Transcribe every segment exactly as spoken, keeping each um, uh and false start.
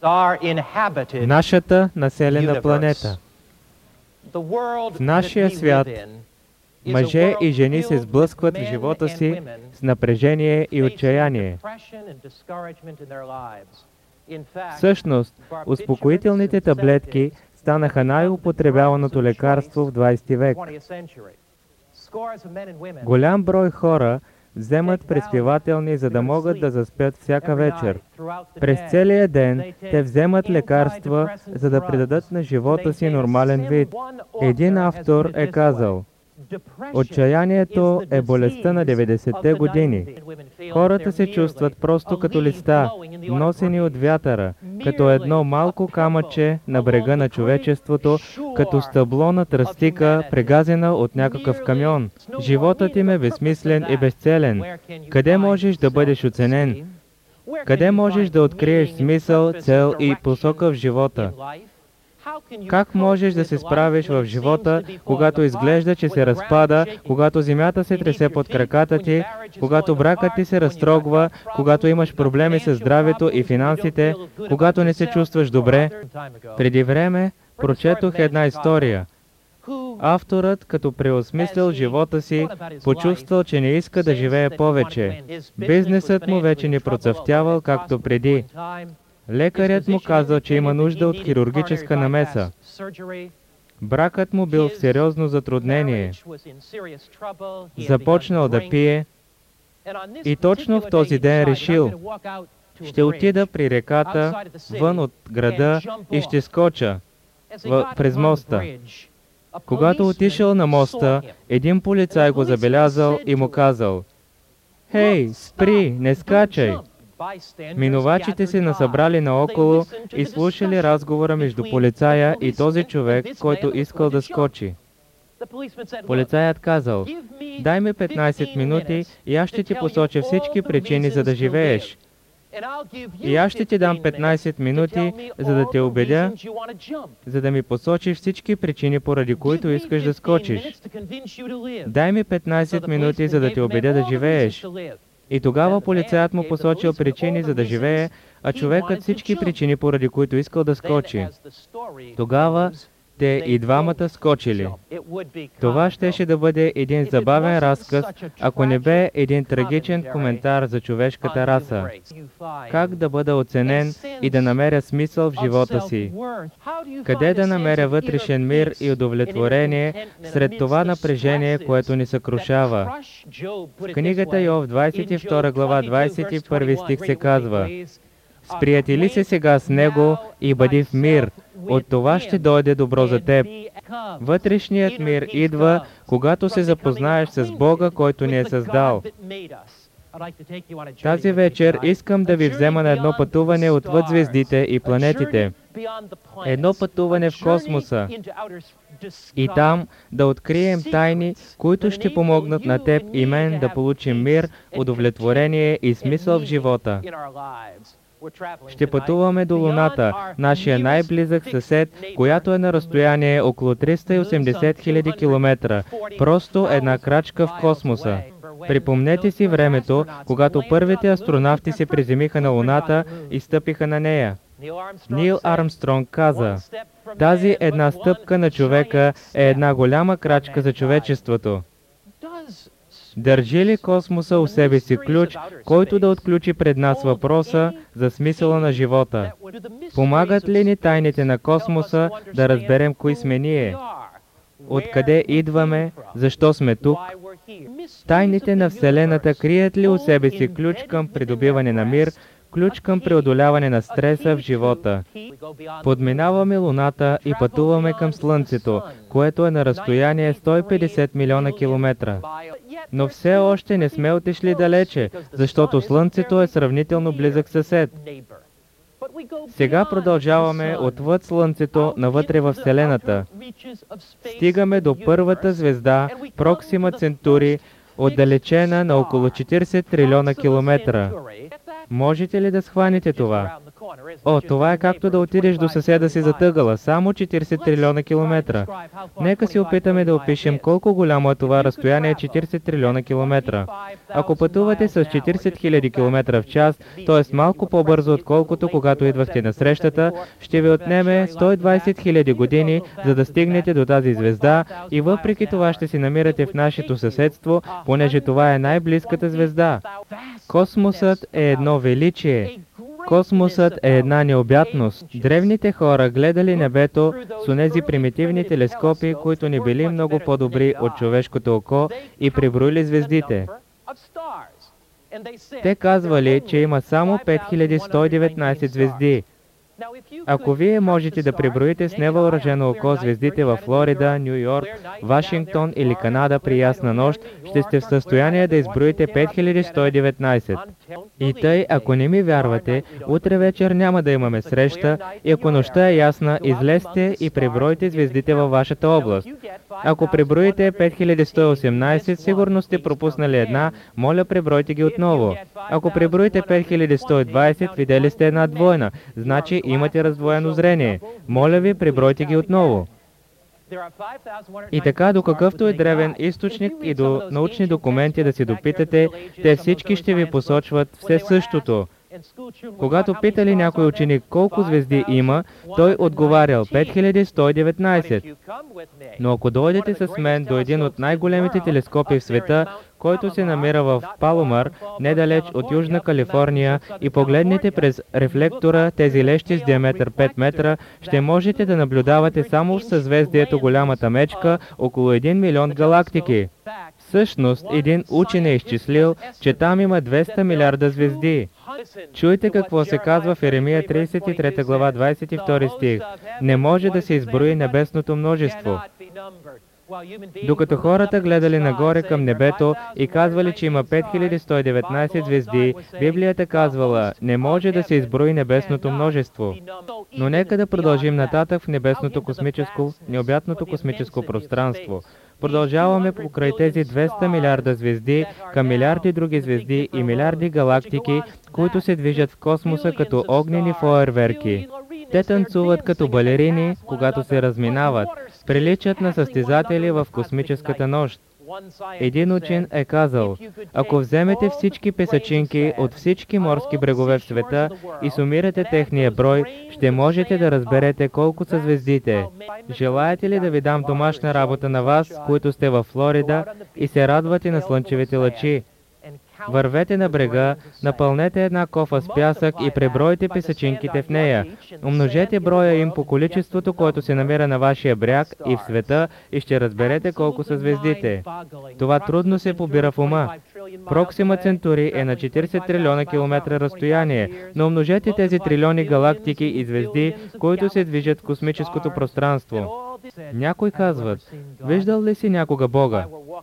нашата населена планета. В нашия свят мъже и жени се сблъскват в живота си с напрежение и отчаяние. Всъщност, успокоителните таблетки станаха най-употребяваното лекарство в двадесети век. Голям брой хора вземат приспивателни, за да могат да заспят всяка вечер. През целия ден те вземат лекарства, за да придадат на живота си нормален вид. Един автор е казал: отчаянието е болестта на деветдесетте години. Хората се чувстват просто като листа, носени от вятъра, като едно малко камъче на брега на човечеството, като стъбло на тръстика, прегазена от някакъв камион. Животът им е безсмислен и безцелен. Къде можеш да бъдеш оценен? Къде можеш да откриеш смисъл, цел и посока в живота? Как можеш да се справиш в живота, когато изглежда, че се разпада, когато земята се тресе под краката ти, когато бракът ти се разтрогва, когато имаш проблеми с здравето и финансите, когато не се чувстваш добре? Преди време прочетох една история. Авторът, като преосмислил живота си, почувствал, че не иска да живее повече. Бизнесът му вече не процъфтявал както преди. Лекарят му казал, че има нужда от хирургическа намеса. Бракът му бил в сериозно затруднение. Започнал да пие и точно в този ден решил: ще отида при реката, вън от града и ще скоча в, през моста. Когато отишъл на моста, един полицай го забелязал и му казал: «Хей, спри, не скачай!» Минувачите се насъбрали наоколо и слушали разговора между полицая и този човек, който искал да скочи. Полицаят казал: «Дай ми петнайсет минути и аз ще ти посоча всички причини, за да живееш. И аз ще ти дам петнайсет минути, за да те убедя, за да ми посочиш всички причини, поради които искаш да скочиш. Дай ми петнайсет минути, за да те убедя да живееш». И тогава полицаят му посочил причини, за да живее, а човекът всички причини, поради които искал да скочи. Тогава те и двамата скочили. Това щеше да бъде един забавен разказ, ако не бе един трагичен коментар за човешката раса. Как да бъда оценен и да намеря смисъл в живота си? Къде да намеря вътрешен мир и удовлетворение сред това напрежение, което ни съкрушава? В книгата Йов, двадесет и втора глава, двадесет и първи стих се казва: «Сприятели се сега с него и бъди в мир. От това ще дойде добро за теб». Вътрешният мир идва, когато се запознаеш с Бога, който ни е създал. Тази вечер искам да ви взема на едно пътуване отвъд звездите и планетите. Едно пътуване в космоса. И там да открием тайни, които ще помогнат на теб и мен да получим мир, удовлетворение и смисъл в живота. Ще пътуваме до Луната, нашия най-близък съсед, която е на разстояние около триста и осемдесет хиляди километра. Просто една крачка в космоса. Припомнете си времето, когато първите астронавти се приземиха на Луната и стъпиха на нея. Нил Армстронг каза: «Тази една стъпка на човека е една голяма крачка за човечеството». Държи ли космоса у себе си ключ, който да отключи пред нас въпроса за смисъла на живота? Помагат ли ни тайните на космоса да разберем кои сме ние? Откъде идваме? Защо сме тук? Тайните на Вселената крият ли у себе си ключ към придобиване на мир, ключ към преодоляване на стреса в живота? Подминаваме Луната и пътуваме към Слънцето, което е на разстояние сто и петдесет милиона километра. Но все още не сме отишли далече, защото Слънцето е сравнително близък съсед. Сега продължаваме отвъд Слънцето навътре във Вселената. Стигаме до първата звезда, Проксима Центури, отдалечена на около четирийсет трилиона километра. Можете ли да схванете това? О, това е както да отидеш до съседа си зад ъгъла, само четиридесет трилиона километра. Нека си опитаме да опишем колко голямо е това разстояние четиридесет трилиона километра. Ако пътувате с четиридесет хиляди километра в час, т.е. малко по-бързо отколкото когато идвахте на срещата, ще ви отнеме сто и двадесет хиляди години, за да стигнете до тази звезда и въпреки това ще си намирате в нашето съседство, понеже това е най-близката звезда. Космосът е едно величие. Космосът е една необятност. Древните хора гледали небето с онези примитивни телескопи, които не били много по-добри от човешкото око и преброили звездите. Те казвали, че има само пет хиляди сто и деветнадесет звезди. Ако вие можете да преброите с невъоръжено око звездите във Флорида, Ню Йорк, Вашингтон или Канада при ясна нощ, ще сте в състояние да изброите пет хиляди сто и деветнадесет. И тъй, ако не ми вярвате, утре вечер няма да имаме среща и ако нощта е ясна, излезте и пребройте звездите във вашата област. Ако преброите пет хиляди сто и осемнадесет, сигурно сте пропуснали една, моля пребройте ги отново. Ако преброите пет хиляди сто и двадесет, видели сте една двойна, значи имате раздвоено зрение. Моля ви, пребройте ги отново. И така, до какъвто е древен източник и до научни документи да се допитате, те всички ще ви посочват все същото. Когато питали някой ученик колко звезди има, той отговарял пет хиляди сто и деветнадесет. Но ако дойдете с мен до един от най-големите телескопи в света, който се намира в Паломар, недалеч от Южна Калифорния, и погледнете през рефлектора тези лещи с диаметър пет метра, ще можете да наблюдавате само в съзвездието Голямата мечка около един милион галактики. Всъщност, един учен е изчислил, че там има двеста милиарда звезди. Чуйте какво се казва в Еремия тридесет и трета глава, двадесет и втори стих. Не може да се изброи небесното множество. Докато хората гледали нагоре към небето и казвали, че има пет хиляди сто и деветнадесет звезди, Библията казвала, не може да се изброи небесното множество. Но нека да продължим нататък в небесното космическо, необятното космическо пространство. Продължаваме покрай тези двеста милиарда звезди към милиарди други звезди и милиарди галактики, които се движат в космоса като огнени фойерверки. Те танцуват като балерини, когато се разминават, приличат на състезатели в космическата нощ. Един учен е казал, ако вземете всички песачинки от всички морски брегове в света и сумирате техния брой, ще можете да разберете колко са звездите. Желаете ли да ви дам домашна работа на вас, които сте във Флорида и се радвате на слънчевите лъчи? Вървете на брега, напълнете една кофа с пясък и пребройте песачинките в нея. Умножете броя им по количеството, което се намира на вашия бряг и в света, и ще разберете колко са звездите. Това трудно се побира в ума. Проксима Центури е на четиридесет трилиона километра разстояние, но умножете тези трилиони галактики и звезди, които се движат в космическото пространство. Някой казват, виждал ли си някога Бога?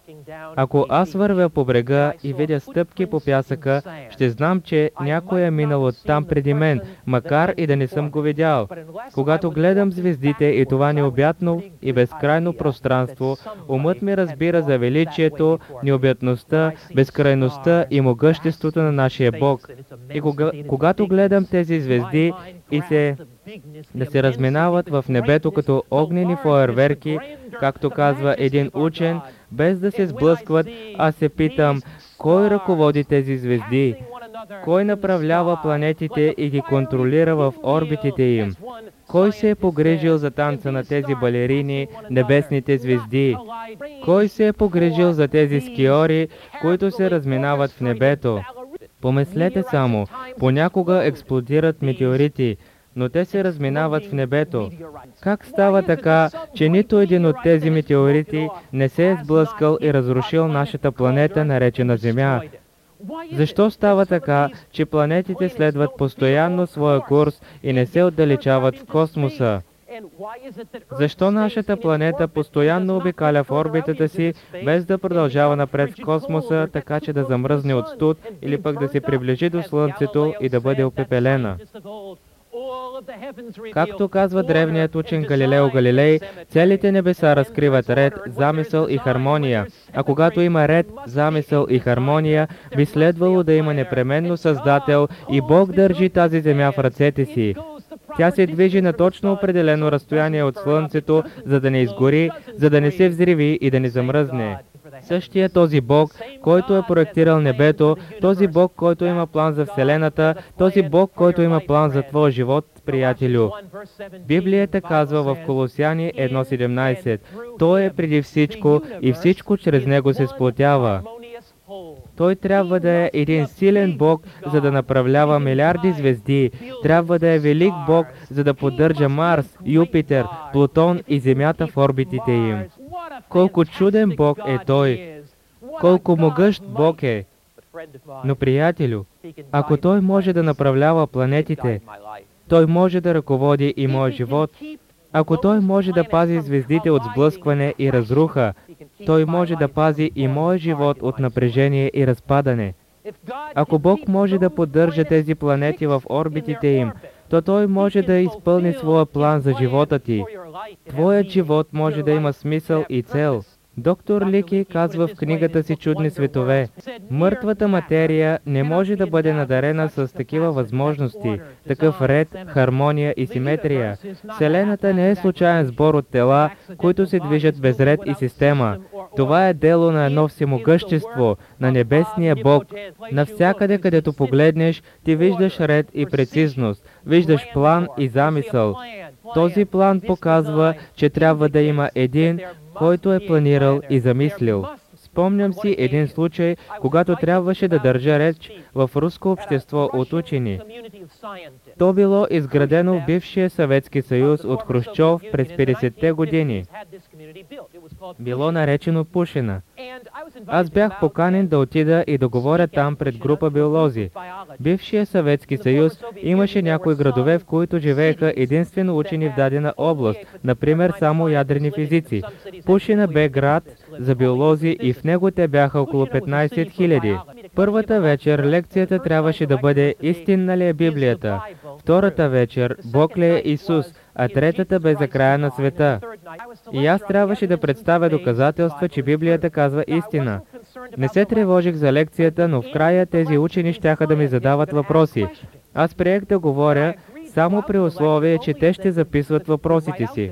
Ако аз вървя по брега и видя стъпки по пясъка, ще знам, че някой е минал оттам преди мен, макар и да не съм го видял. Когато гледам звездите и това необятно и безкрайно пространство, умът ми разбира за величието, необятността, безкрайността и могъществото на нашия Бог. И кога, когато гледам тези звезди и се да се разминават в небето като огнени фойерверки, както казва един учен, без да се сблъскват, аз се питам, кой ръководи тези звезди? Кой направлява планетите и ги контролира в орбитите им? Кой се е погрижил за танца на тези балерини, небесните звезди? Кой се е погрижил за тези скиори, които се разминават в небето? Помислете само, понякога експлодират метеорити, но те се разминават в небето. Как става така, че нито един от тези метеорити не се е сблъскал и разрушил нашата планета, наречена Земя? Защо става така, че планетите следват постоянно своя курс и не се отдалечават в космоса? Защо нашата планета постоянно обикаля в орбитата си, без да продължава напред в космоса, така че да замръзне от студ или пък да се приближи до Слънцето и да бъде опепелена? Както казва древният учен Галилео Галилей, целите небеса разкриват ред, замисъл и хармония, а когато има ред, замисъл и хармония, би следвало да има непременно Създател и Бог държи тази земя в ръцете си. Тя се движи на точно определено разстояние от Слънцето, за да не изгори, за да не се взриви и да не замръзне. Същия този Бог, който е проектирал небето, този Бог, който има план за Вселената, този Бог, който има план за твоя живот, приятелю. Библията казва в Колосяни едно седемнайсет: Той е преди всичко и всичко чрез Него се сплотява. Той трябва да е един силен Бог, за да направлява милиарди звезди. Трябва да е велик Бог, за да поддържа Марс, Юпитер, Плутон и Земята в орбитите им. Колко чуден Бог е Той! Колко могъщ Бог е! Но, приятелю, ако Той може да направлява планетите, Той може да ръководи и моя живот. Ако Той може да пази звездите от сблъскване и разруха, Той може да пази и моя живот от напрежение и разпадане. Ако Бог може да поддържа тези планети в орбитите им, то Той може да изпълни своя план за живота ти. Твоят живот може да има смисъл и цел. Доктор Лики казва в книгата си «Чудни светове», мъртвата материя не може да бъде надарена с такива възможности, такъв ред, хармония и симетрия. Вселената не е случайен сбор от тела, които се движат без ред и система. Това е дело на едно всемогъщество, на небесния Бог. Навсякъде, където погледнеш, ти виждаш ред и прецизност, виждаш план и замисъл. Този план показва, че трябва да има един, който е планирал и замислил. Спомням си един случай, когато трябваше да държа реч в руско общество от учени. То било изградено в бившия Съветски съюз от Хрущов през петдесетте години. Било наречено Пушина. Аз бях поканен да отида и да говоря там пред група биолози. Бившия Съветски съюз имаше някои градове, в които живееха единствено учени в дадена област, например само ядрени физици. Пушина бе град за биолози и в него те бяха около петнайсет хиляди. Първата вечер лекцията трябваше да бъде «Истинна ли е Библията?», втората вечер «Бог ли е Исус?», а третата бе за края на света. И аз трябваше да представя доказателства, че Библията казва истина. Не се тревожих за лекцията, но в края тези учени щяха да ми задават въпроси. Аз приех да говоря само при условие, че те ще записват въпросите си.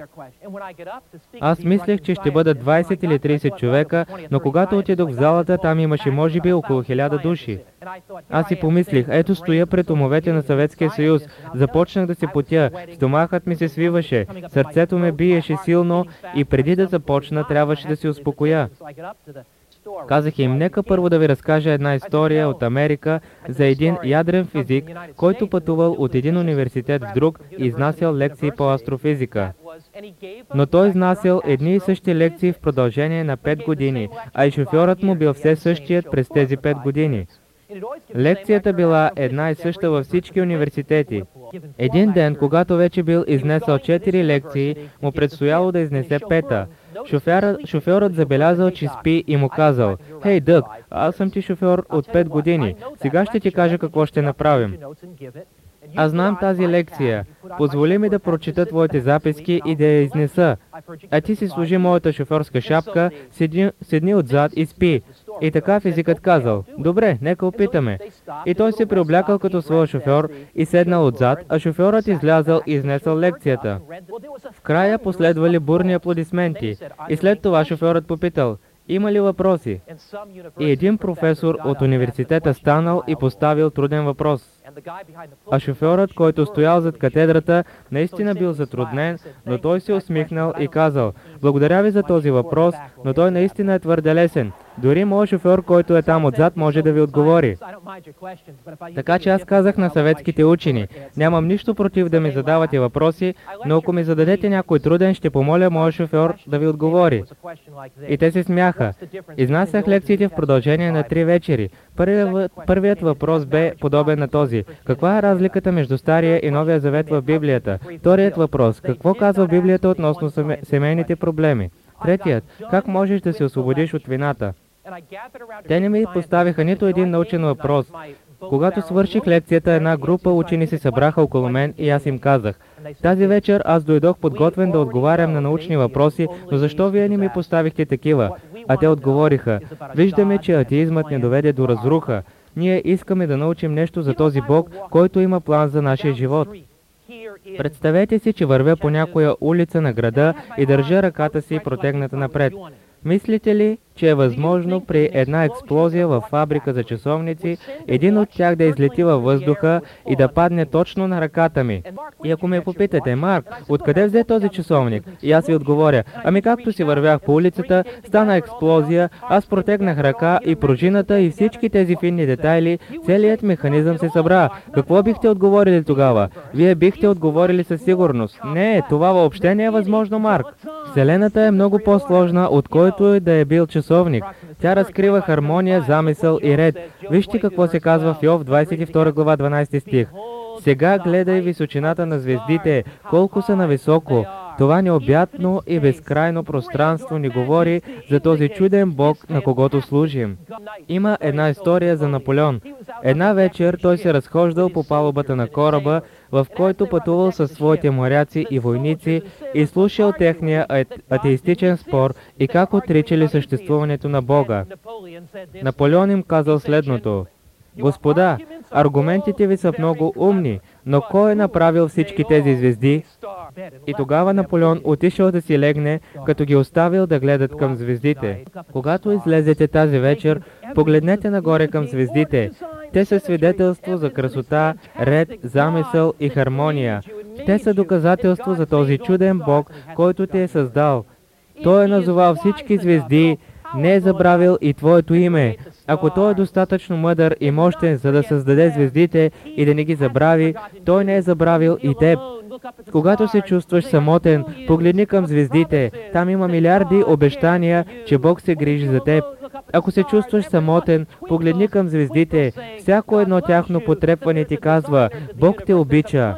Аз мислех, че ще бъдат двайсет или трийсет човека, но когато отидох в залата, там имаше може би около хиляда души. Аз си помислих, ето стоя пред умовете на Съветския съюз, започнах да се потя, стомахът ми се свиваше, сърцето ме биеше силно и преди да започна, трябваше да се успокоя. Казах им, нека първо да ви разкажа една история от Америка за един ядрен физик, който пътувал от един университет в друг и изнасял лекции по астрофизика. Но той изнасял едни и същи лекции в продължение на пет години, а и шофьорът му бил все същият през тези пет години. Лекцията била една и съща във всички университети. Един ден, когато вече бил изнесъл четири лекции, му предстояло да изнесе пета. Шофьорът, шофьорът забелязал, че спи и му казал, «Хей, Дъг, аз съм ти шофьор от пет години. Сега ще ти кажа какво ще направим. Аз знам тази лекция. Позволи ми да прочита твоите записки и да я изнеса. А ти си служи моята шофьорска шапка, седни, седни отзад и спи». И така физикът казал, «Добре, нека опитаме». И той се преоблякал като своя шофьор и седнал отзад, а шофьорът излязал и изнесъл лекцията. В края последвали бурни аплодисменти и след това шофьорът попитал, «Има ли въпроси?» И един професор от университета станал и поставил труден въпрос. А шофьорът, който стоял зад катедрата, наистина бил затруднен, но той се усмихнал и казал, «Благодаря ви за този въпрос, но той наистина е твърде лесен. Дори моят шофьор, който е там отзад, може да ви отговори». Така че аз казах на съветските учени, нямам нищо против да ми задавате въпроси, но ако ми зададете някой труден, ще помоля моят шофьор да ви отговори. И те се смяха. Изнасях лекциите в продължение на три вечери. Първият, първият въпрос бе подобен на този. Каква е разликата между Стария и Новия завет в Библията? Вторият въпрос. Какво казва Библията относно семейните проблеми? Третият. Как можеш да се освободиш от вината? Те не ми поставиха нито един научен въпрос. Когато свърших лекцията, една група учени се събраха около мен и аз им казах: тази вечер аз дойдох подготвен да отговарям на научни въпроси, но защо вие не ми поставихте такива? А те отговориха: виждаме, че атеизмът не доведе до разруха. Ние искаме да научим нещо за този Бог, който има план за нашия живот. Представете си, че вървя по някоя улица на града и държа ръката си протегната напред. Мислите ли, че е възможно при една експлозия във фабрика за часовници, един от тях да излети във въздуха и да падне точно на ръката ми? И ако ме попитате: Марк, откъде взе този часовник? И аз ви отговоря: ами както си вървях по улицата, стана експлозия, аз протегнах ръка и пружината и всички тези финни детайли, целият механизъм се събра. Какво бихте отговорили тогава? Вие бихте отговорили със сигурност: не, това въобще не е възможно, Марк. Вселената е много по-сложна, от който и да е бил часовник. Тя разкрива хармония, замисъл и ред. Вижте какво се казва в Йов двадесет и втора глава дванадесети стих. Сега гледай височината на звездите, колко са нависоко. Това необятно и безкрайно пространство ни говори за този чуден Бог, на когото служим. Има една история за Наполеон. Една вечер той се разхождал по палубата на кораба, в който пътувал със своите моряци и войници и слушал техния атеистичен спор и как отричали съществуването на Бога. Наполеон им казал следното: господа, аргументите ви са много умни, но кой е направил всички тези звезди? И тогава Наполеон отишъл да си легне, като ги оставил да гледат към звездите. Когато излезете тази вечер, погледнете нагоре към звездите. Те са свидетелство за красота, ред, замисъл и хармония. Те са доказателство за този чуден Бог, който те е създал. Той е назовал всички звезди, не е забравил и твоето име. Ако той е достатъчно мъдър и мощен, за да създаде звездите и да не ги забрави, той не е забравил и теб. Когато се чувстваш самотен, погледни към звездите. Там има милиарди обещания, че Бог се грижи за теб. Ако се чувстваш самотен, погледни към звездите. Всяко едно тяхно потрепване ти казва: Бог те обича.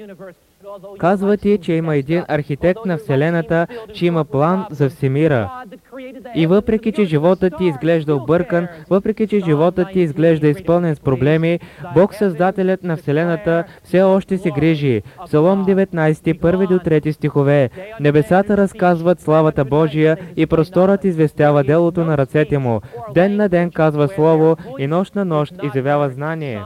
Казва ти, че има един архитект на Вселената, че има план за всемира. И въпреки, че животът ти изглежда объркан, въпреки, че животът ти изглежда изпълнен с проблеми, Бог, Създателят на Вселената, все още се грижи. Псалом деветнадесети, първи до трети стихове. Небесата разказват славата Божия и просторът известява делото на ръцете му. Ден на ден казва слово и нощ на нощ изявява знание.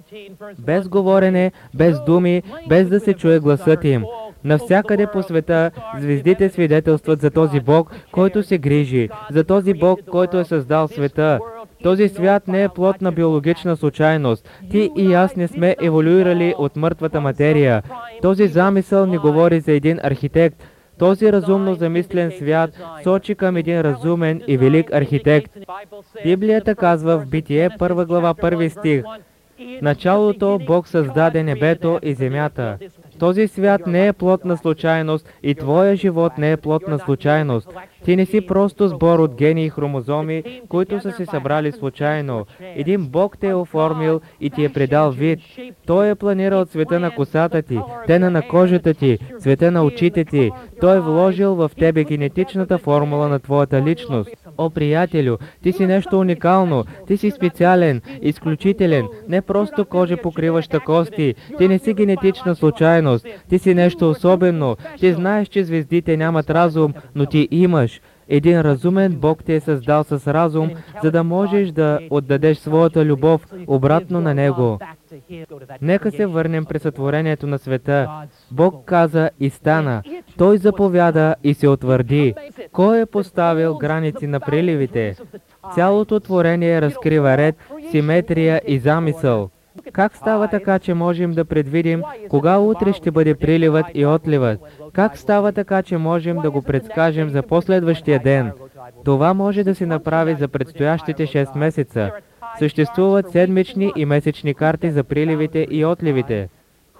Без говорене, без думи, без да се чуе гласът им. Навсякъде по света звездите свидетелстват за този Бог, който се грижи, за този Бог, който е създал света. Този свят не е плод на биологична случайност. Ти и аз не сме еволюирали от мъртвата материя. Този замисъл ни говори за един архитект. Този разумно замислен свят сочи към един разумен и велик архитект. Библията казва в Битие, първа глава, първи стих: в началото Бог създаде небето и земята. Този свят не е плод на случайност и твоя живот не е плод на случайност. Ти не си просто сбор от гени и хромозоми, които са се събрали случайно. Един Бог те е оформил и ти е придал вид. Той е планирал цвета на косата ти, тена на кожата ти, цвета на очите ти. Той е вложил в тебе генетичната формула на твоята личност. О, приятелю, ти си нещо уникално, ти си специален, изключителен, не просто кожа покриваща кости. Ти не си генетична случайност, ти си нещо особено. Ти знаеш, че звездите нямат разум, но ти имаш. Един разумен Бог те е създал с разум, за да можеш да отдадеш своята любов обратно на Него. Нека се върнем при сътворението на света. Бог каза и стана. Той заповяда и се утвърди. Кой е поставил граници на приливите? Цялото творение разкрива ред, симетрия и замисъл. Как става така, че можем да предвидим кога утре ще бъде приливът и отливът? Как става така, че можем да го предскажем за последващия ден? Това може да се направи за предстоящите шест месеца. Съществуват седмични и месечни карти за приливите и отливите.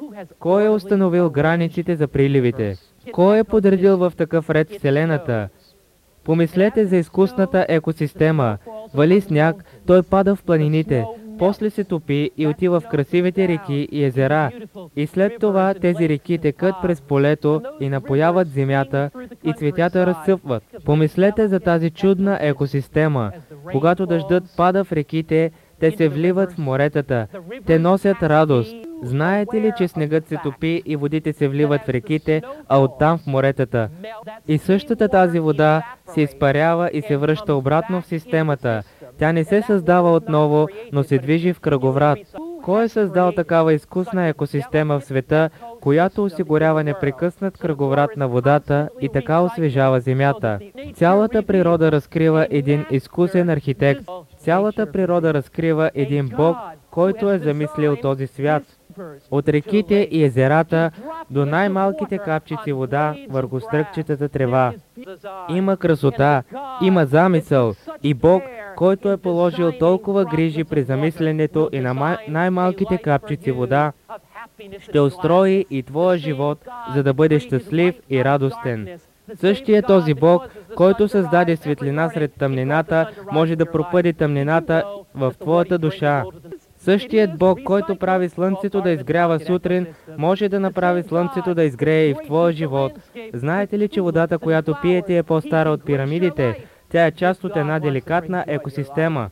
Кой е установил границите за приливите? Кой е подредил в такъв ред Вселената? Помислете за изкусната екосистема. Вали сняг, той пада в планините, после се топи и отива в красивите реки и езера. И след това тези реки текат през полето и напояват земята и цветята разсъпват. Помислете за тази чудна екосистема. Когато дъждът пада в реките, Те се вливат в моретата. Те носят радост. Знаете ли, че снегът се топи и водите се вливат в реките, а оттам в моретата? И същата тази вода се изпарява и се връща обратно в системата. Тя не се създава отново, но се движи в кръговрат. Кой е създал такава изкусна екосистема в света, която осигурява непрекъснат кръговрат на водата и така освежава земята? Цялата природа разкрива един изкусен архитект. Цялата природа разкрива един Бог, който е замислил този свят. От реките и езерата до най-малките капчици вода върху стръкчетата трева. Има красота, има замисъл и Бог, който е положил толкова грижи при замисленето и на най-малките капчици вода, ще устрои и твоя живот, за да бъдеш щастлив и радостен. Същия този Бог, който създаде светлина сред тъмнината, може да пропъди тъмнината в твоята душа. Същият Бог, който прави слънцето да изгрява сутрин, може да направи слънцето да изгрее и в твоя живот. Знаете ли, че водата, която пиете, е по-стара от пирамидите? Тя е част от една деликатна екосистема.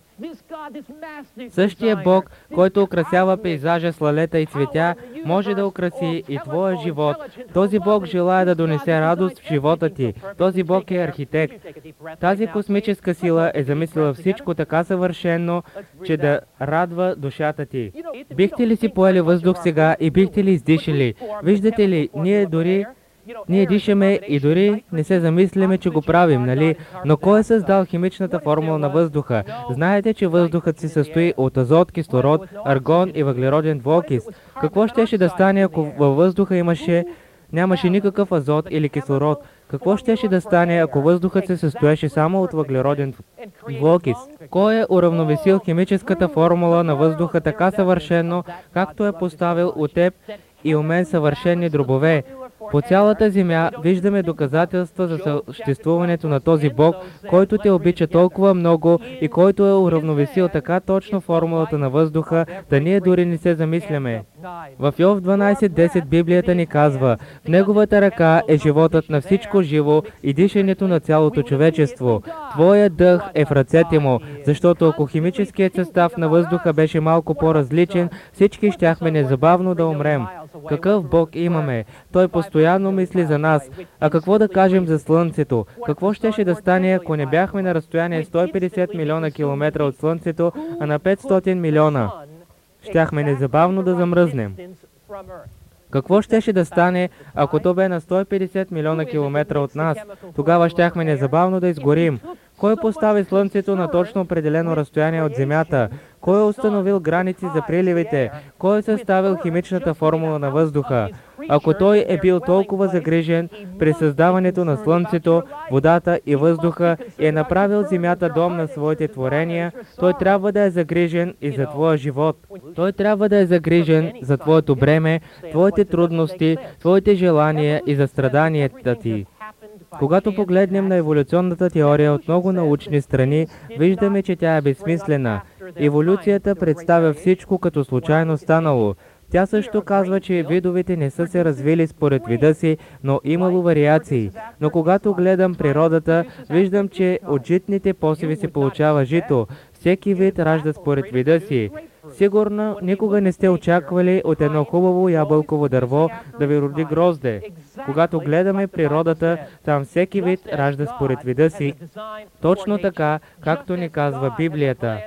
Същия Бог, който украсява пейзажа с лалета и цветя, може да украси и твоя живот. Този Бог желая да донесе радост в живота ти. Този Бог е архитект. Тази космическа сила е замислила всичко така съвършено, че да радва душата ти. Бихте ли си поели въздух сега и бихте ли издишали? Виждате ли, ние дори Ние дишаме и дори не се замисляме, че го правим, нали? Но кой е създал химичната формула на въздуха? Знаете, че въздухът се състои от азот, кислород, аргон и въглероден двуокис. Какво щеше да стане, ако във въздуха имаше, нямаше никакъв азот или кислород? Какво щеше да стане, ако въздухът се състоеше само от въглероден двуокис? Кой е уравновесил химическата формула на въздуха така съвършено, както е поставил у теб и у мен съвършени дробове? По цялата земя виждаме доказателства за съществуването на този Бог, който те обича толкова много и който е уравновесил така точно формулата на въздуха, да ние дори не се замисляме. В Йов дванайсет десет Библията ни казва: в Неговата ръка е животът на всичко живо и дишането на цялото човечество. Твоят дъх е в ръцете му, защото ако химическият състав на въздуха беше малко по-различен, всички щяхме незабавно да умрем. Какъв Бог имаме? Той постоянно мисли за нас. А какво да кажем за Слънцето? Какво щеше да стане, ако не бяхме на разстояние сто и петдесет милиона километра от Слънцето, а на петстотин милиона? Щяхме незабавно да замръзнем. Какво щеше да стане, ако то бе на сто и петдесет милиона километра от нас? Тогава щяхме незабавно да изгорим. Кой постави Слънцето на точно определено разстояние от Земята? Кой е установил граници за приливите? Кой е съставил химичната формула на въздуха? Ако той е бил толкова загрижен при създаването на Слънцето, водата и въздуха и е направил Земята дом на своите творения, той трябва да е загрижен и за твоя живот. Той трябва да е загрижен за твоето бреме, твоите трудности, твоите желания и за страданията ти. Когато погледнем на еволюционната теория от много научни страни, виждаме, че тя е безсмислена. Еволюцията представя всичко като случайно станало. Тя също казва, че видовете не са се развили според вида си, но имало вариации. Но когато гледам природата, виждам, че от житните посеви се получава жито. Всеки вид ражда според вида си. Сигурно никога не сте очаквали от едно хубаво ябълково дърво да ви роди грозде. Когато гледаме природата, там всеки вид ражда според вида си, точно така, както ни казва Библията.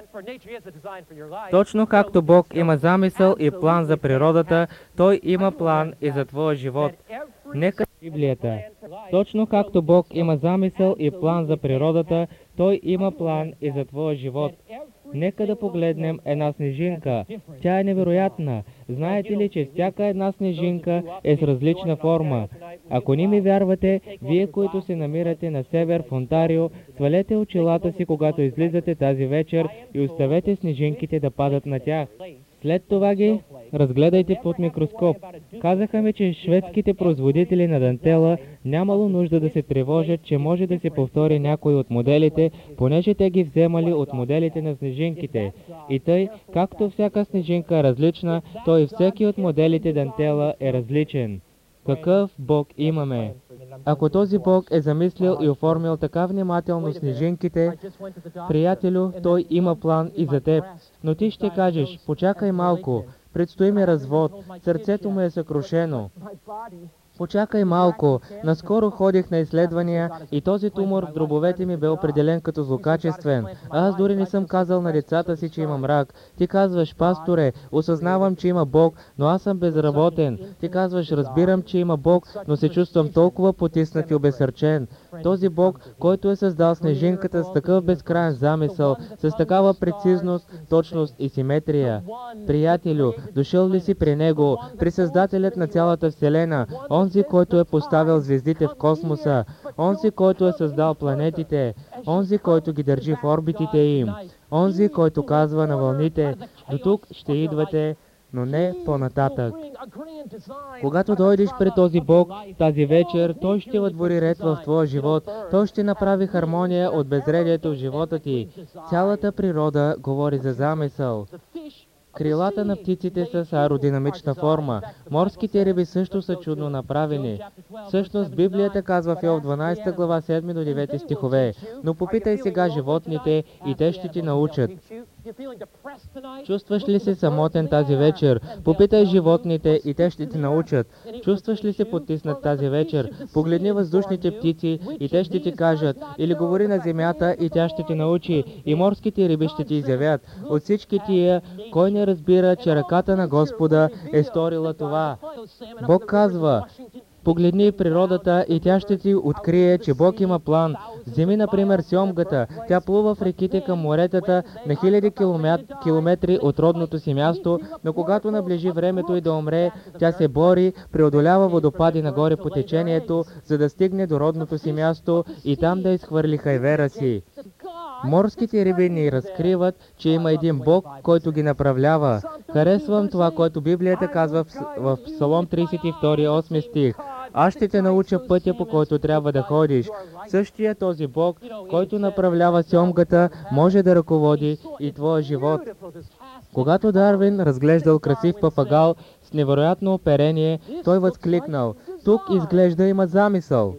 Точно както Бог има замисъл и план за природата, Той има план и за твоя живот. Нека Библията. Точно както Бог има замисъл и план за природата, Той има план и за твоя живот. Нека да погледнем една снежинка. Тя е невероятна. Знаете ли, че всяка една снежинка е с различна форма? Ако не ми вярвате, вие, които се намирате на север в Онтарио, свалете очилата си, когато излизате тази вечер и оставете снежинките да падат на тях. След това ги разгледайте под микроскоп. Казаха ми, че шведските производители на дантела нямало нужда да се тревожат, че може да се повтори някой от моделите, понеже те ги вземали от моделите на снежинките. И тъй, както всяка снежинка е различна, то и всеки от моделите дантела е различен. какъв Бог имаме. Ако този Бог е замислил и оформил така внимателно снежинките, приятелю, Той има план и за теб. Но ти ще кажеш, почакай малко, предстои ми развод, сърцето му е съкрушено. Почакай малко, наскоро ходих на изследвания и този тумор в дробовете ми бе определен като злокачествен. А аз дори не съм казал на децата си, че имам рак. Ти казваш, пасторе, осъзнавам, че има Бог, но аз съм безработен. Ти казваш, разбирам, че има Бог, но се чувствам толкова потиснат и обезсърчен. Този Бог, който е създал снежинката с такъв безкрайен замисъл, с такава прецизност, точност и симетрия. Приятелю, дошъл ли си при Него, при Създателят на цялата Вселена, онзи, който е поставил звездите в космоса, онзи, който е създал планетите, онзи, който ги държи в орбитите им, онзи, който казва на вълните, до тук ще идвате, но не по-нататък. Когато дойдеш при този Бог тази вечер, Той ще въдвори ред в твоя живот. Той ще направи хармония от безредието в живота ти. Цялата природа говори за замисъл. Крилата на птиците са с аеродинамична форма. Морските риби също са чудно направени. Всъщност Библията казва в Йов дванадесета глава седми до девети стихове. Но попитай сега животните и те ще ти научат. Чувстваш ли се самотен тази вечер? Попитай животните и те ще ти научат. Чувстваш ли се потиснат тази вечер? Погледни въздушните птици и те ще ти кажат. Или говори на земята и тя ще ти научи. И морските риби ще ти изявят. От всички тия, кой не разбира, че ръката на Господа е сторила това? Бог казва, погледни природата и тя ще ти открие, че Бог има план. Вземи, например, сьомгата. Тя плува в реките към моретата на хиляди километри от родното си място, но когато наближи времето и да умре, тя се бори, преодолява водопади нагоре по течението, за да стигне до родното си място и там да изхвърли хайвера си. Морските риби ни разкриват, че има един Бог, който ги направлява. Харесвам това, което Библията казва в Псалом тридесет и втори, осми стих. Аз ще те науча пътя, по който трябва да ходиш. Същия този Бог, който направлява сьомгата, може да ръководи и твоя живот. Когато Дарвин разглеждал красив папагал с невероятно оперение, той възкликнал, тук изглежда има замисъл.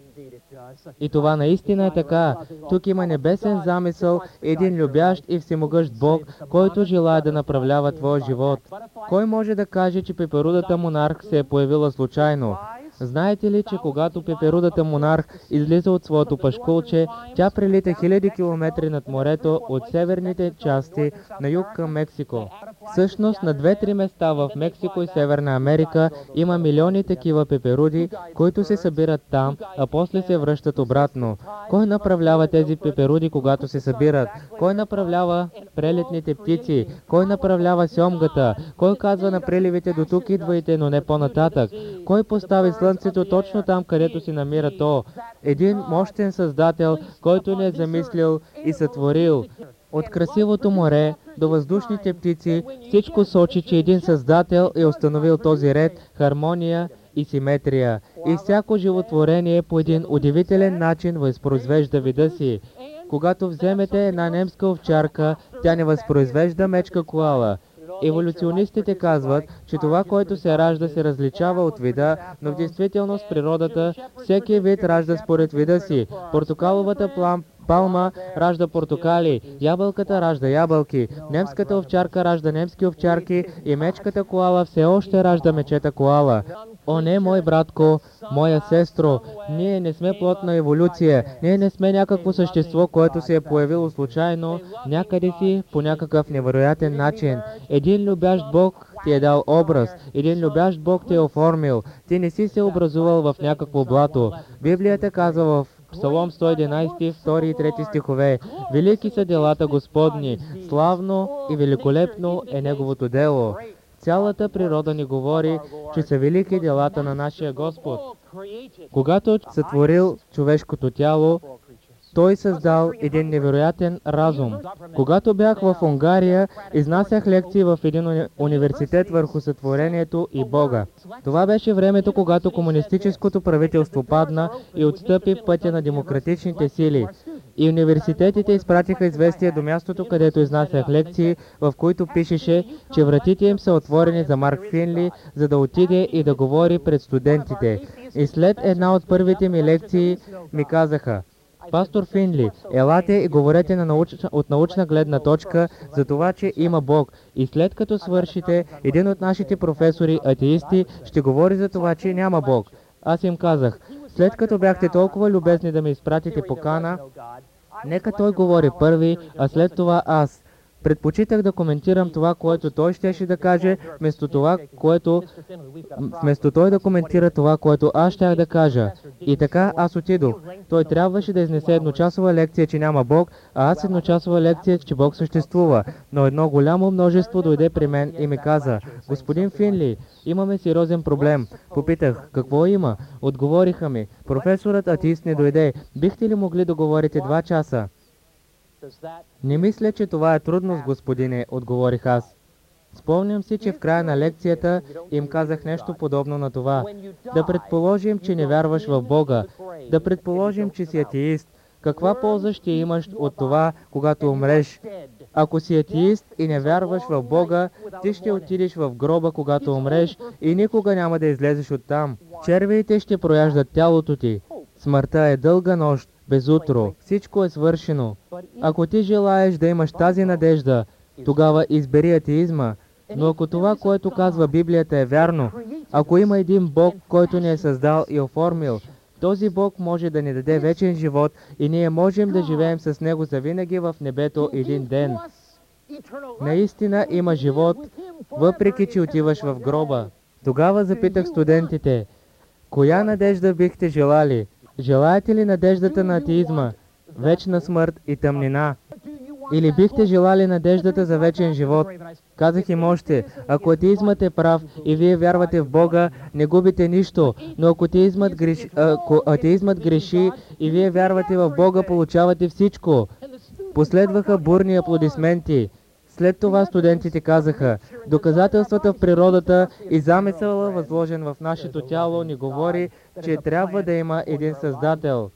И това наистина е така. Тук има небесен замисъл, един любящ и всемогъщ Бог, който желая да направлява твоя живот. Кой може да каже, че пеперудата монарх се е появила случайно? Знаете ли, че когато пеперудата монарх излиза от своето пашкулче, тя прелита хиляди километри над морето от северните части на юг към Мексико? Всъщност на две-три места в Мексико и Северна Америка има милиони такива пеперуди, които се събират там, а после се връщат обратно. Кой направлява тези пеперуди, когато се събират? Кой направлява прелетните птици? Кой направлява сьомгата? Кой казва на преливите до тук идвайте, но не по-нататък? Кой постави слънцето точно там, където се намира то? Един мощен създател, който не е замислил и сътворил. От красивото море до въздушните птици, всичко сочи, че един създател е установил този ред, хармония и симетрия. И всяко животворение по един удивителен начин възпроизвежда вида си. Когато вземете една немска овчарка, тя не възпроизвежда мечка коала. Еволюционистите казват, че това, което се ражда, се различава от вида, но в действителност природата всеки вид ражда според вида си. Портокаловата плам палма ражда портокали, ябълката ражда ябълки, немската овчарка ражда немски овчарки и мечката коала все още ражда мечета коала. О, не, мой братко, моя сестро, ние не сме плод на еволюция, ние не сме някакво същество, което се е появило случайно, някъде си, по някакъв невероятен начин. Един любящ Бог ти е дал образ, един любящ Бог ти е оформил, ти не си се образувал в някакво блато. Библията казва в Псалом сто единадесет, втори и трети стихове. Велики са делата Господни, славно и великолепно е Неговото дело. Цялата природа ни говори, че са велики делата на нашия Господ. Когато сътворил човешкото тяло, Той създал един невероятен разум. Когато бях в Унгария, изнасях лекции в един уни... университет върху сътворението и Бога. Това беше времето, когато комунистическото правителство падна и отстъпи пътя на демократичните сили. И университетите изпратиха известие до мястото, където изнасях лекции, в които пишеше, че вратите им са отворени за Марк Финли, за да отиде и да говори пред студентите. И след една от първите ми лекции ми казаха: пастор Финли, елате и говорете на научна, от научна гледна точка за това, че има Бог. И след като свършите, един от нашите професори, атеисти, ще говори за това, че няма Бог. Аз им казах: след като бяхте толкова любезни да ми изпратите покана, нека той говори първи, а след това аз. Предпочитах да коментирам това, което той щеше да каже, вместо това, което... вместо той да коментира това, което аз щях да кажа. И така аз отидох. Той трябваше да изнесе едночасова лекция, че няма Бог, а аз едночасова лекция, че Бог съществува. Но едно голямо множество дойде при мен и ми каза: господин Финли, имаме сериозен проблем. Попитах: какво има? Отговориха ми: професорът атеист не дойде. Бихте ли могли да говорите два часа? Не мисля, че това е трудност, господине, отговорих аз. Спомням си, че в края на лекцията им казах нещо подобно на това. Да предположим, че не вярваш в Бога. Да предположим, че си атеист. Каква полза ще имаш от това, когато умреш? Ако си атеист и не вярваш в Бога, ти ще отидеш в гроба, когато умреш, и никога няма да излезеш оттам. Червеите ще прояждат тялото ти. Смъртта е дълга нощ, без утро. Всичко е свършено. Ако ти желаеш да имаш тази надежда, тогава избери атеизма. Но ако това, което казва Библията, е вярно, ако има един Бог, който ни е създал и оформил, този Бог може да ни даде вечен живот и ние можем да живеем с Него завинаги в небето един ден. Наистина има живот, въпреки че отиваш в гроба. Тогава запитах студентите: коя надежда бихте желали? Желаете ли надеждата на атеизма, вечна смърт и тъмнина? Или бихте желали надеждата за вечен живот? Казах им още: ако атеизмът е прав и вие вярвате в Бога, не губите нищо, но ако атеизмът греши, ако атеизмът греши и вие вярвате в Бога, получавате всичко. Последваха бурни аплодисменти. След това студентите казаха: доказателствата в природата и замисъла, възложен в нашето тяло, ни говори, че трябва да има един Създател.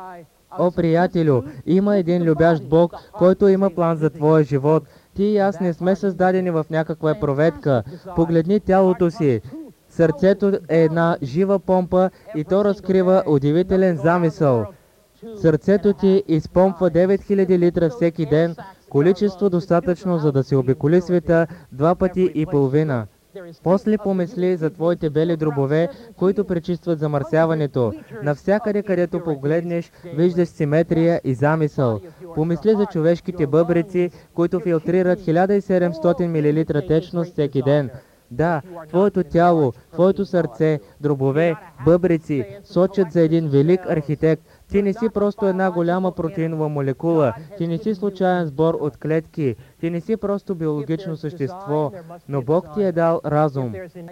О, приятелю, има един любящ Бог, който има план за твоя живот. Ти и аз не сме създадени в някаква проветка. Погледни тялото си. Сърцето е една жива помпа и то разкрива удивителен замисъл. Сърцето ти изпомпва девет хиляди литра всеки ден, количество достатъчно, за да се обиколи света два пъти и половина. После помисли за твоите бели дробове, които пречистват замърсяването. Навсякъде, където погледнеш, виждаш симетрия и замисъл. Помисли за човешките бъбреци, които филтрират хиляда и седемстотин милилитра течност всеки ден. Да, твоето тяло, твоето сърце, дробове, бъбреци сочат за един велик архитект. Ти не си просто една голяма протеинова молекула, ти не си случайен сбор от клетки, ти не си просто биологично същество, но Бог ти е дал разум.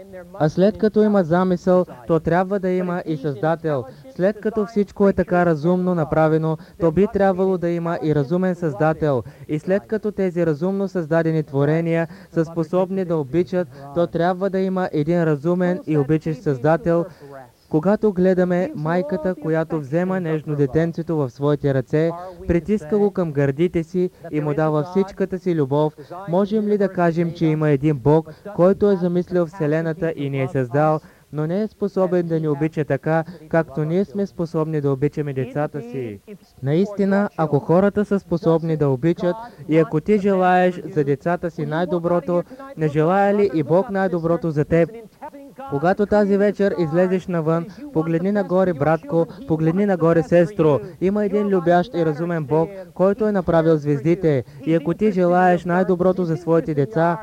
А след като има замисъл, то трябва да има и Създател. След като всичко е така разумно направено, то би трябвало да има и разумен Създател. И след като тези разумно създадени творения са способни да обичат, то трябва да има един разумен и обичащ Създател. Когато гледаме майката, която взема нежно детенцето в своите ръце, притиска го към гърдите си и му дава всичката си любов, можем ли да кажем, че има един Бог, който е замислил Вселената и ни е създал, но не е способен да ни обича така, както ние сме способни да обичаме децата си? Наистина, ако хората са способни да обичат и ако ти желаеш за децата си най-доброто, не желая ли и Бог най-доброто за теб? Когато тази вечер излезеш навън, погледни нагоре, братко, погледни нагоре, сестро. Има един любящ и разумен Бог, който е направил звездите. И ако ти желаеш най-доброто за своите деца,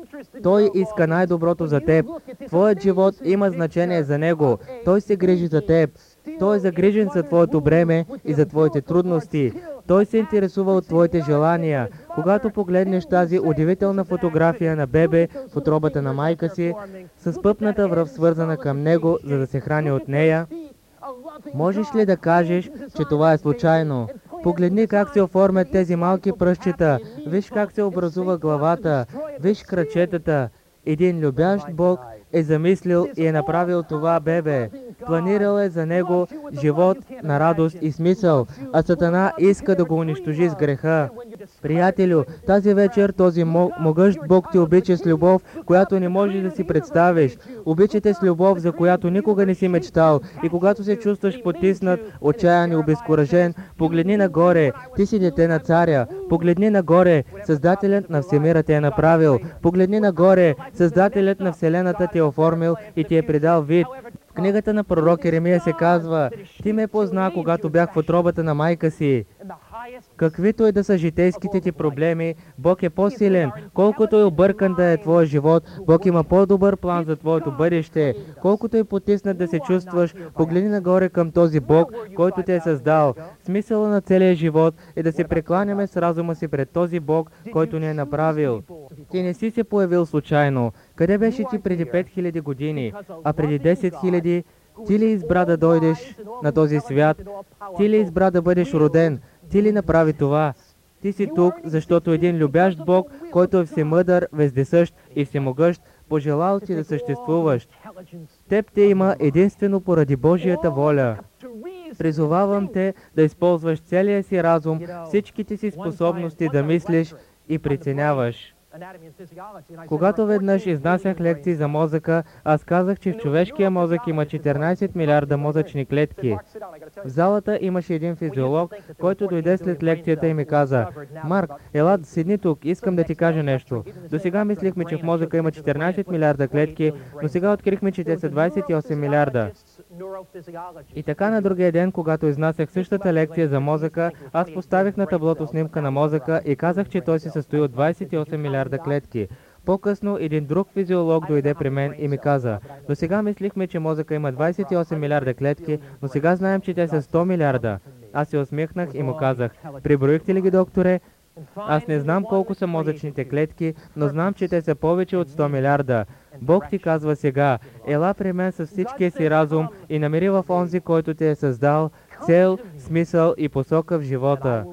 Той иска най-доброто за теб. Твоят живот има значение за Него. Той се грижи за теб. Той е загрижен за твоето бреме и за твоите трудности. Той се интересува от твоите желания. Когато погледнеш тази удивителна фотография на бебе в утробата на майка си, с пъпната връв свързана към него, за да се храни от нея, можеш ли да кажеш, че това е случайно? Погледни как се оформят тези малки пръстчета. Виж как се образува главата. Виж крачетата. Един любящ Бог е замислил и е направил това бебе. Планирал е за него живот на радост и смисъл, а Сатана иска да го унищожи с греха. Приятелю, тази вечер този могъщ Бог те обича с любов, която не можеш да си представиш. Обичате с любов, за която никога не си мечтал. И когато се чувстваш потиснат, отчаян и обезкуражен, погледни нагоре. Ти си дете на царя. Погледни нагоре. Създателят на всемира те е направил. Погледни нагоре. Създателят на вселената те е оформил и ти е придал вид. В книгата на пророк Еремия се казва: ти ме позна, когато бях в утробата на майка си. Каквито и да са житейските ти проблеми, Бог е по-силен. Колкото и объркан да е твоя живот, Бог има по-добър план за твоето бъдеще. Колкото и потиснат да се чувстваш, погледни нагоре към този Бог, който те е създал. Смисъла на целия живот е да се прекланяме с разума си пред този Бог, който ни е направил. Ти не си се появил случайно. Къде беше ти преди пет хиляди години, а преди десет хиляди? Ти ли избра да дойдеш на този свят? Ти ли избра да бъдеш роден? Ти ли направи това? Ти си тук, защото един любящ Бог, който е всемъдър, вездесъщ и всемогъщ, пожелал ти да съществуваш. Теб те има единствено поради Божията воля. Призовавам те да използваш целия си разум, всичките си способности да мислиш и преценяваш. Когато веднъж изнасях лекции за мозъка, аз казах, че в човешкия мозък има четиринайсет милиарда мозъчни клетки. В залата имаше един физиолог, който дойде след лекцията и ми каза: Марк, ела, седни тук, искам да ти кажа нещо. До сега мислихме, че в мозъка има четиринайсет милиарда клетки, но сега открихме, че те са двайсет и осем милиарда. И така на другия ден, когато изнасях същата лекция за мозъка, аз поставих на таблото снимка на мозъка и казах, че той се състои от двайсет и осем милиарда клетки. По-късно един друг физиолог дойде при мен и ми каза: до сега мислихме, че мозъка има двайсет и осем милиарда клетки, но сега знаем, че те са сто милиарда. Аз се усмихнах и му казах: преброихте ли ги, докторе? Аз не знам колко са мозъчните клетки, но знам, че те са повече от сто милиарда. Бог ти казва сега: ела при мен с всичкия си разум и намери в онзи, който те е създал, цел, смисъл и посока в живота.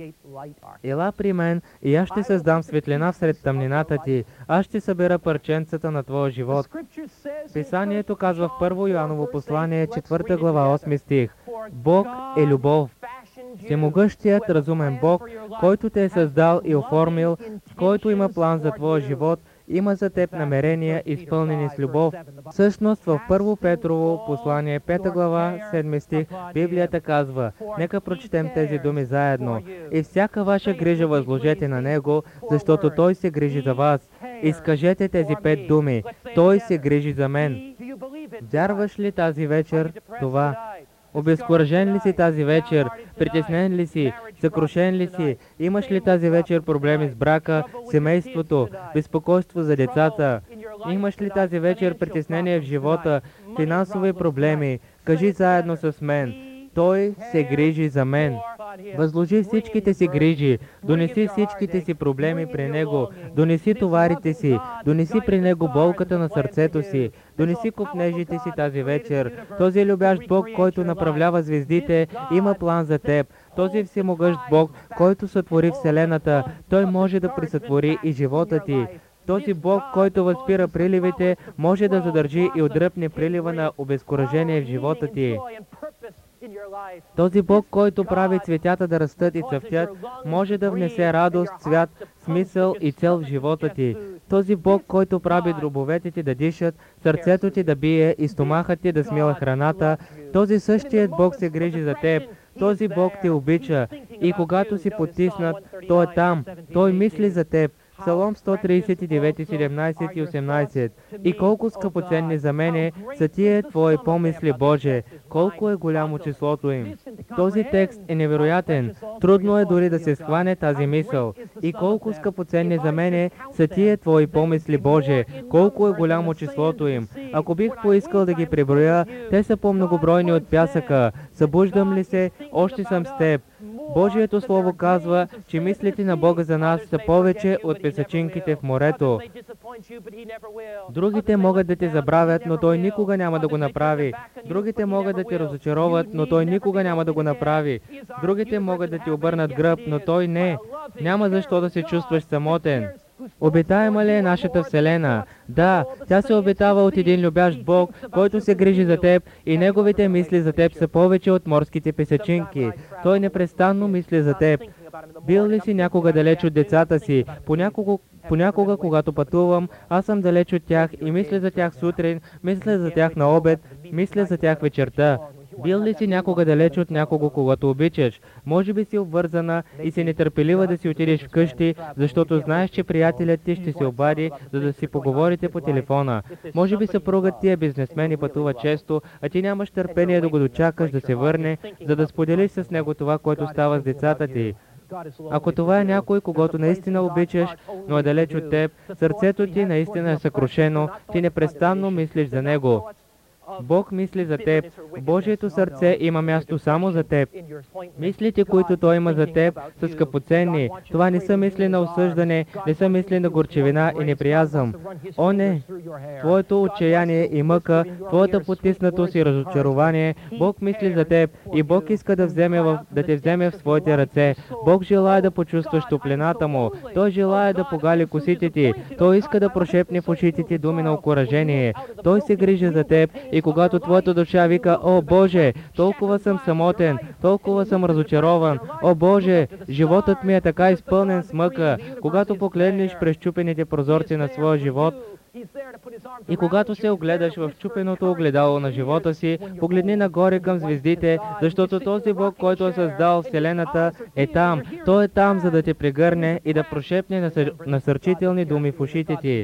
Ела при мен и аз ще създам светлина всред тъмнината ти. Аз ще събера парченцата на твоя живот. Писанието казва в Първо Йоаново послание, четвърта глава, осми стих: Бог е любов. Всемогъщият разумен Бог, който те е създал и оформил, който има план за твоя живот, има за теб намерения, изпълнени с любов. Всъщност в Първо Петрово послание, пета глава, седми стих, Библията казва: нека прочетем тези думи заедно. И всяка ваша грижа възложете на Него, защото Той се грижи за вас. Изкажете тези пет думи: Той се грижи за мен. Вярваш ли тази вечер това? Обезкуражен ли си тази вечер? Притеснен ли си? Съкрушен ли си? Имаш ли тази вечер проблеми с брака, семейството, безпокойство за децата? Имаш ли тази вечер притеснение в живота, финансови проблеми? Кажи заедно с мен: Той се грижи за мен. Възложи всичките си грижи, донеси всичките си проблеми при Него, донеси товарите си, донеси при Него болката на сърцето си, донеси копнежите си тази вечер. Този любящ Бог, който направлява звездите, има план за теб. Този всемогъщ Бог, който сътвори Вселената, Той може да присътвори и живота ти. Този Бог, който възпира приливите, може да задържи и отдръпне прилива на обезкуражение в живота ти. Този Бог, който прави цветята да растат и цъфтят, може да внесе радост, цвят, смисъл и цел в живота ти. Този Бог, който прави дробовете ти да дишат, сърцето ти да бие и стомахът ти да смила храната, този същият Бог се грижи за теб. Този Бог те обича и когато си потиснат, Той е там. Той мисли за теб. Псалом сто тридесет и девет, седемнайсет и осемнайсет. И колко скъпоценни за мене са тие Твои помисли, Боже, колко е голямо числото им. Този текст е невероятен. Трудно е дори да се схване тази мисъл. И колко скъпоценни за мене са тие Твои помисли, Боже, колко е голямо числото им. Ако бих поискал да ги преброя, те са по-многобройни от пясъка. Събуждам ли се, още съм с Теб. Божието Слово казва, че мислите на Бога за нас са повече от песачинките в морето. Другите могат да те забравят, но Той никога няма да го направи. Другите могат да те разочароват, но Той никога няма да го направи. Другите могат да ти обърнат гръб, но Той не. Няма защо да се чувстваш самотен. Обитаема ли е нашата Вселена? Да, тя се обитава от един любящ Бог, който се грижи за теб и неговите мисли за теб са повече от морските песечинки. Той непрестанно мисли за теб. Бил ли си някога далеч от децата си? Понякога, понякога, когато пътувам, аз съм далеч от тях и мисля за тях сутрин, мисля за тях на обед, мисля за тях вечерта. Бил ли си някога далеч от някого, когато обичаш? Може би си обвързана и си нетърпелива да си отидеш вкъщи, защото знаеш, че приятелят ти ще се обади, за да си поговорите по телефона. Може би съпругът ти е бизнесмен и пътува често, а ти нямаш търпение да го дочакаш да се върне, за да споделиш с него това, което става с децата ти. Ако това е някой, когото наистина обичаш, но е далеч от теб, сърцето ти наистина е съкрушено, ти непрестанно мислиш за него. Бог мисли за теб. Божието сърце има място само за теб. Мислите, които Той има за теб, са скъпоценни. Това не са мисли на осъждане, не са мисли на горчевина и неприязъм. О, не! Твоето отчаяние и мъка, твоята потиснатост и разочарование, Бог мисли за теб и Бог иска да, вземе в, да те вземе в своите ръце. Бог желая да почувстваш топлината Му. Той желая да погали косите ти. Той иска да прошепне в ушите ти думи на окуражение. Той се грижи за теб и когато твоята душа вика: «О, Боже, толкова съм самотен, толкова съм разочарован, о, Боже, животът ми е така изпълнен с мъка», когато погледнеш през чупените прозорци на своя живот, и когато се огледаш в чупеното огледало на живота си, погледни нагоре към звездите, защото този Бог, който е създал Вселената, е там. Той е там, за да те прегърне и да прошепне насър... насърчителни думи в ушите ти.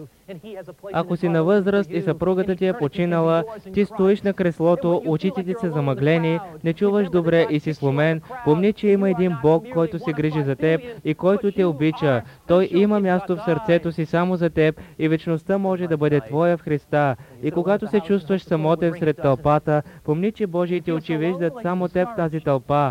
Ако си на възраст и съпругата ти е починала, ти стоиш на креслото, очите ти са замъглени, не чуваш добре и си сломен, помни, че има един Бог, който се грижи за теб и който те обича. Той има място в сърцето си само за теб и вечността може да бъде твоя в Христа. И когато се чувстваш самотен сред тълпата, помни, че Божиите очи виждат само теб в тази тълпа.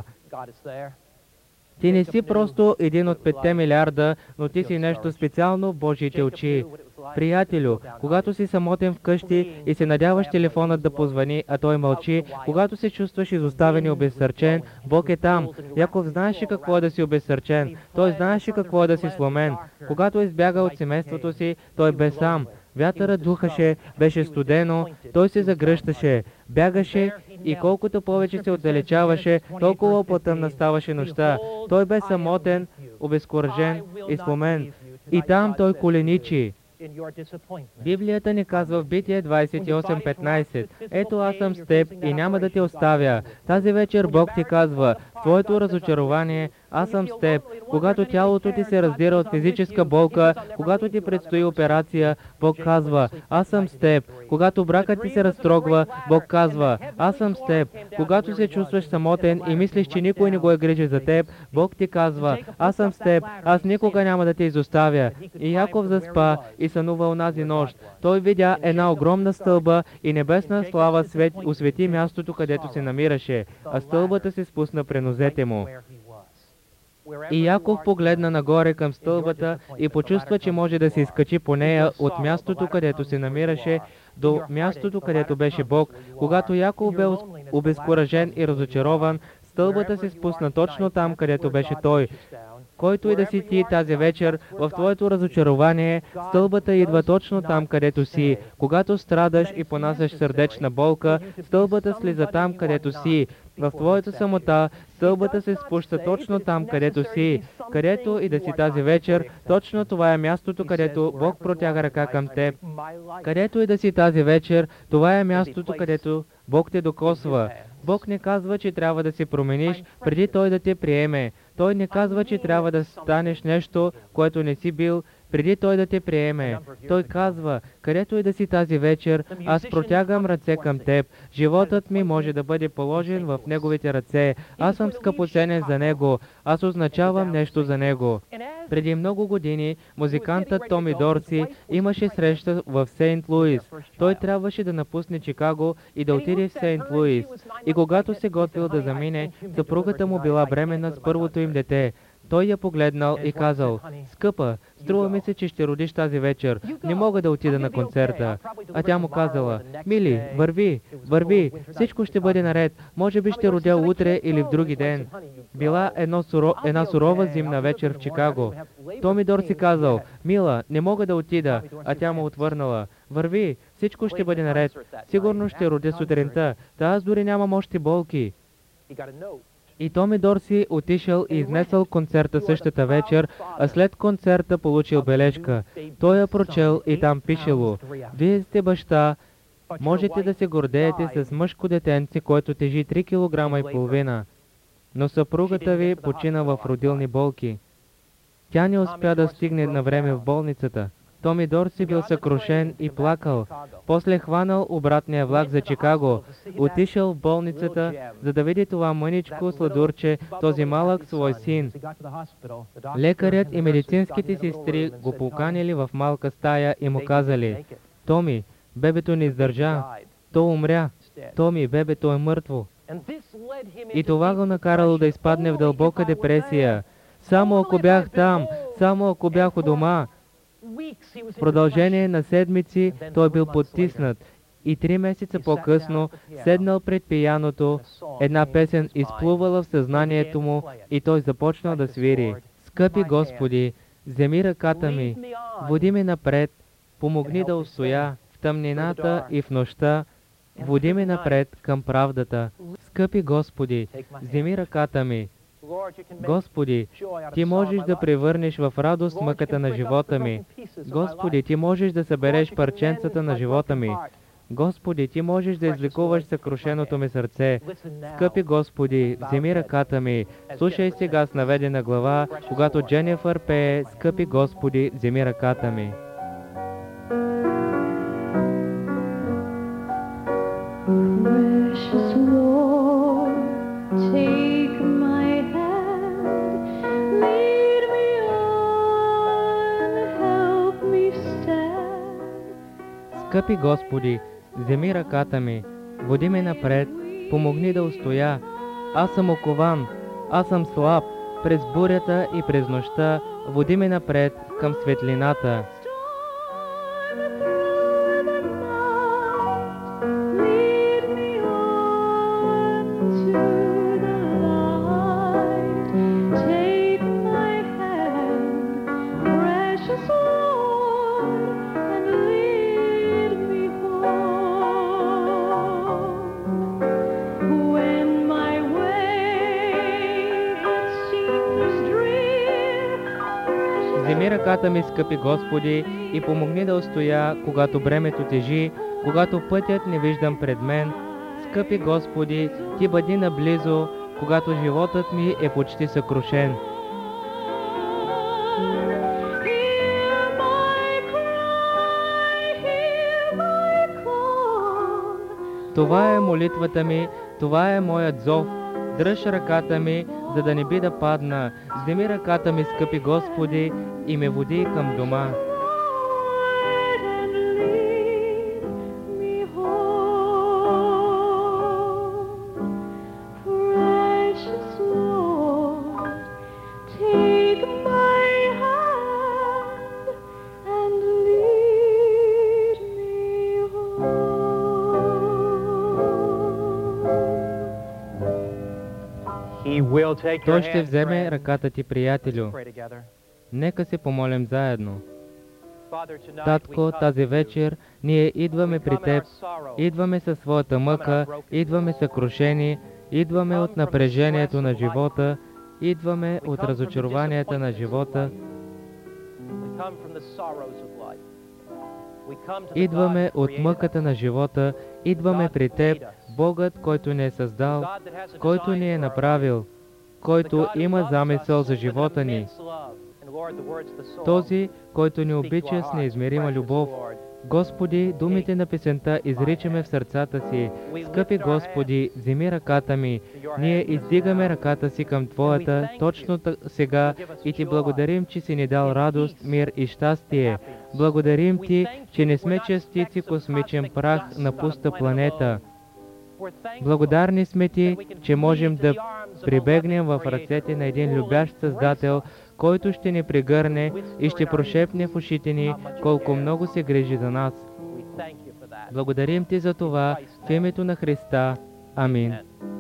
Ти не си просто един от петте милиарда, но ти си нещо специално в Божиите очи. Приятелю, когато си самотен вкъщи и се надяваш телефонът да позвани, а той мълчи, когато се чувстваш изоставен и обезсърчен, Бог е там. Яков знаеше какво е да си обезсърчен. Той знаеше какво е да си сломен. Когато избяга от семейството си, той бе сам. Вятърът духаше, беше студено, той се загръщаше, бягаше и колкото повече се отдалечаваше, толкова по-тъмна ставаше нощта. Той бе самотен, обезкуражен и сломен. И там той коленичи. Библията ни казва в Битие двадесет и осем петнадесет: «Ето аз съм с теб и няма да те оставя». Тази вечер Бог ти казва: в твоето разочарование аз съм с теб. Когато тялото ти се раздира от физическа болка, когато ти предстои операция, Бог казва: аз съм с теб. Когато бракът ти се разтрогва, Бог казва: аз съм с теб. Когато се чувстваш самотен и мислиш, че никой не го е грижи за теб, Бог ти казва: аз съм с теб. Аз никога няма да те изоставя. И Яков заспа и сънува онази нощ. Той видя една огромна стълба и небесна слава свет, освети мястото, където се намираше, а стълбата се спусна при нозете му. И Яков погледна нагоре към стълбата и почувства, че може да се изкачи по нея от мястото, където се намираше, до мястото, където беше Бог. Когато Яков бе обезкуражен и разочарован, стълбата се спусна точно там, където беше той. Който и да си ти тази вечер, в твоето разочарование, стълбата идва точно там, където си. Когато страдаш и понасяш сърдечна болка, стълбата слиза там, където си. В твоята самота, стълбата се спуща точно там, където си. Където и да си тази вечер, точно това е мястото, където Бог протяга ръка към теб. Където и да си тази вечер, това е мястото, където Бог те докосва. Бог не казва, че трябва да се промениш, преди Той да те приеме. Той не казва, че трябва да станеш нещо, което не си бил, преди Той да те приеме. Той казва: където и да си тази вечер, аз протягам ръце към теб. Животът ми може да бъде положен в Неговите ръце. Аз съм скъпоценен за Него. Аз означавам нещо за Него. Преди много години музикантът Томи Дорси имаше среща в Сейнт Луис. Той трябваше да напусне Чикаго и да отиде в Сейнт Луис. И когато се готвил да замине, съпругата му била бременна с първото им дете. Той я погледнал и казал: скъпа, струва ми се, че ще родиш тази вечер. Не мога да отида на концерта. А тя му казала: мили, върви, върви, всичко ще бъде наред. Може би ще родя утре или в други ден. Била едно суро, една сурова зимна вечер в Чикаго. Томи Дорси казал: мила, не мога да отида. А тя му отвърнала: върви, всичко ще бъде наред. Сигурно ще родя сутринта. Та аз дори нямам още болки. И Томи Дорси отишъл и изнесъл концерта същата вечер, а след концерта получил бележка. Той я прочел и там пишело: вие сте баща, можете да се гордеете с мъжко детенце, което тежи три килограма и половина. Но съпругата ви почина в родилни болки. Тя не успя да стигне на време в болницата. Томи Дорси бил съкрушен и плакал. После хванал обратния влак за Чикаго. Отишъл в болницата, за да види това мъничко сладурче, този малък свой син. Лекарят и медицинските сестри го поканили в малка стая и му казали: Томи, бебето не издържа. То умря. Томи, бебето е мъртво. И това го накарало да изпадне в дълбока депресия. Само ако бях там, само ако бях у дома. В продължение на седмици той бил потиснат и три месеца по-късно седнал пред пияното, една песен изплувала в съзнанието му и той започнал да свири: скъпи Господи, вземи ръката ми, води ми напред, помогни да устоя в тъмнината и в нощта, води ми напред към правдата. Скъпи Господи, вземи ръката ми. Господи, Ти можеш да превърнеш в радост мъката на живота ми. Господи, Ти можеш да събереш парченцата на живота ми. Господи, Ти можеш да излекуваш съкрушеното ми сърце. Скъпи Господи, вземи ръката ми. Слушай сега с наведена глава, когато Дженифър пее: скъпи Господи, вземи ръката ми. Скъпи Господи, вземи ръката ми, води ме напред, помогни да устоя. Аз съм окован, аз съм слаб, през бурята и през нощта, води ме напред към светлината. Вземи ръката ми, скъпи Господи, и помогни да устоя, когато бремето тежи, когато пътят не виждам пред мен. Скъпи Господи, Ти бъди наблизо, когато животът ми е почти съкрушен. Това е молитвата ми, това е моят зов. Дръж ръката ми, за да не би да падна. Вземи ръката ми, скъпи Господи, и ме води към дома. Той ще вземе ръката ти, приятелю. Нека се помолим заедно. Татко, тази вечер ние идваме при Теб, идваме със своята мъка, идваме съкрушени, идваме от напрежението на живота, идваме от разочарованията на живота, идваме от мъката на живота, идваме при Теб, Богът, който ни е създал, който ни е направил, който има замисъл за живота ни. Този, който ни обича с неизмерима любов. Господи, думите на песента изричаме в сърцата си. Скъпи Господи, вземи ръката ми. Ние издигаме ръката си към Твоята точно сега и Ти благодарим, че си ни дал радост, мир и щастие. Благодарим Ти, че не сме частици космичен прах на пуста планета. Благодарни сме Ти, че можем да прибегнем в ръцете на един любящ Създател, който ще ни прегърне и ще прошепне в ушите ни колко много се грижи за нас. Благодарим Ти за това в името на Христа. Амин.